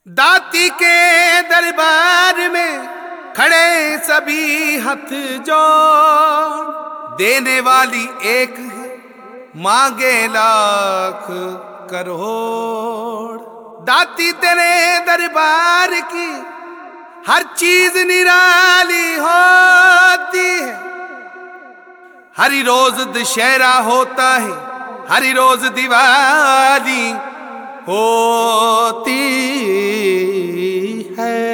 दाती के दरबार में खड़े सभी हथ जोड़, देने वाली एक है मांगे लाख करोड़। दाती तेरे दरबार की हर चीज निराली होती है, हर रोज दशहरा होता है, हर रोज दिवाली होती है।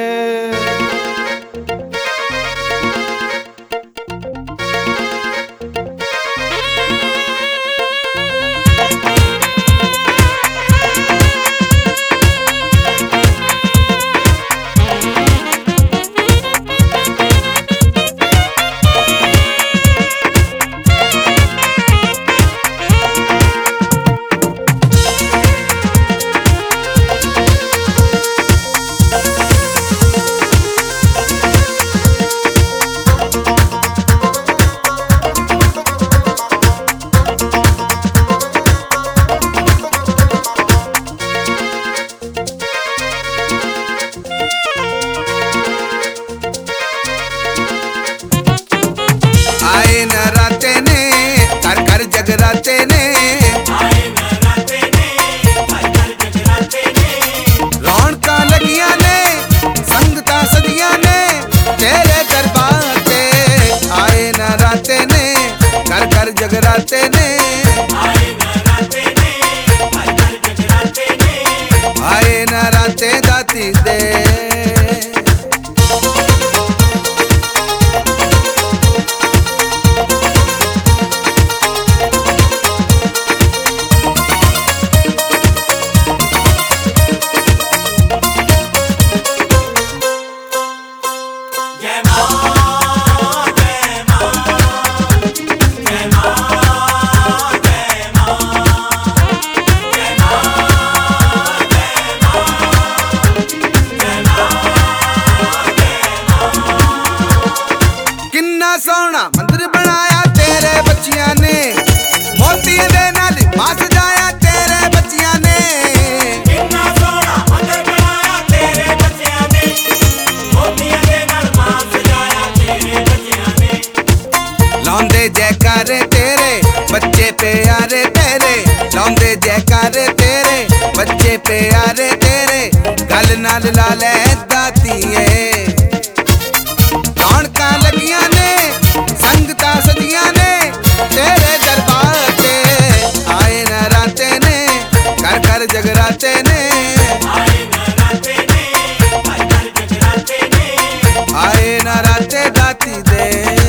जगराते ने रौनका लगिया ने संगता सदिया ने तेरे दरबार ते आए न राते ने कर कर जगराते ने आए न राते दाती दे। सोना मंदिर बनाया तेरे बच्चियां ने, मोती दे नाल मां सजाया तेरे बच्चियां ने। कितना सोना मंदिर बनाया तेरे बच्चियां ने, मोती दे नाल मां सजाया तेरे बच्चियां ने। लौंदे जयकारे तेरे बच्चे प्यारे तेरे, लौंदे जयकारे तेरे बच्चे प्यारे तेरे, गल नाल ला ले दातीए। रौनका लगियां ने संगता सदियां ने तेरे दरबार ते आए न राते ने कर कर जगराते ने, आए न राते ने कर कर जगराते ने, आए न राते दाती दे।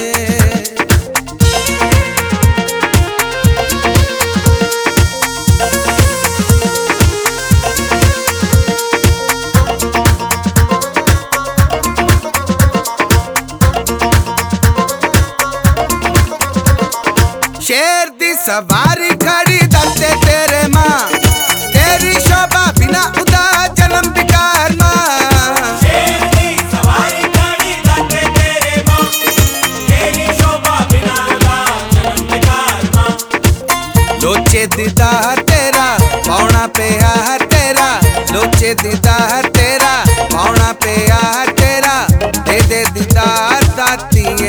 शेर दी सवारी खड़ी दलते तेरे मां, तेरी शोभा बिना उदा जन्म बिकार मां। शेर दी सवारी खड़ी दलते तेरे मां, तेरी शोभा बिना उदा जन्म बिकार मां। लोचे दीदार तेरा पौना पेया तेरा, लोचे दीदार तेरा पौना पेया तेरा, दे दे दीदार दातीए।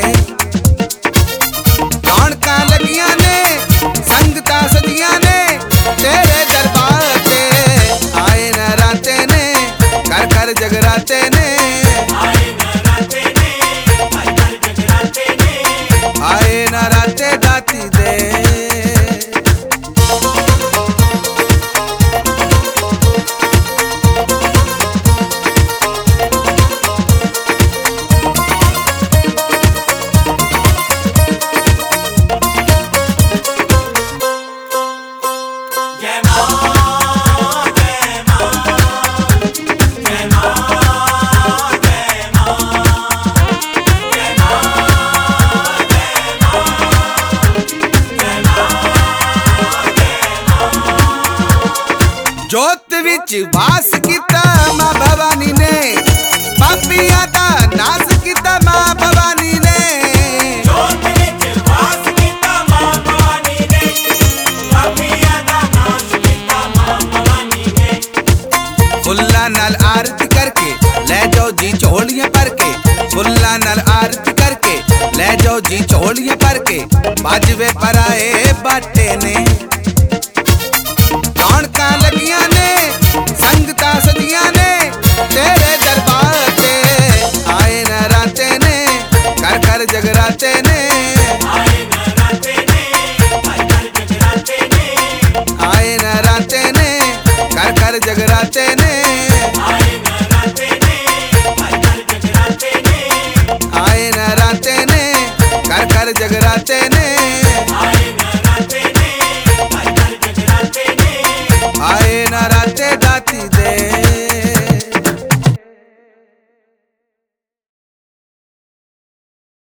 रौनका लगियां ने संगता सदियां ने तेरे दरबार ते आए न राते ने कर कर जगराते ने, आए न राते ने कर कर जगराते ने, आए न राते दाती दे। जोत विच वास किता मां भवानी ने, पापियां दा नास किता मां भवानी ने। जोत विच वास किता मां भवानी ने, पापियां दा नास किता मां भवानी ने। फुल्लां नाल आरती जी झोलियां भर के, फुल्लां नाल आरती करके ले जाओ जी झोलियां भर के। बाजवे पराए बाटे ने, रौनकां लगियां ने, संगतां सजियां ने, तेरे दरबार ते आए नराते ने, कर कर जगराते ने, आए नराते ने, कर कर जगराते ने, कर कर जगराते ने।